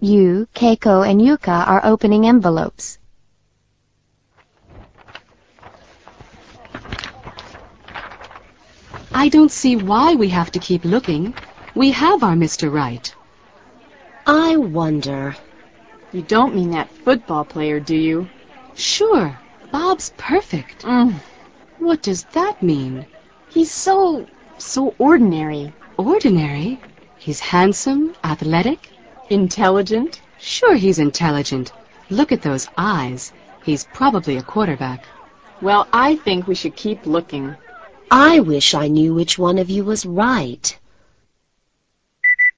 You, Keiko, and Yuka are opening envelopes. I don't see why we have to keep looking. We have our Mr. Right. I wonder. You don't mean that football player, do you? Sure, Bob's perfect. What does that mean? He's so ordinary. Ordinary? He's handsome, athletic. Intelligent. Sure, he's intelligent. Look at those eyes. He's probably a quarterback. Well, I think we should keep looking. I wish I knew which one of you was right.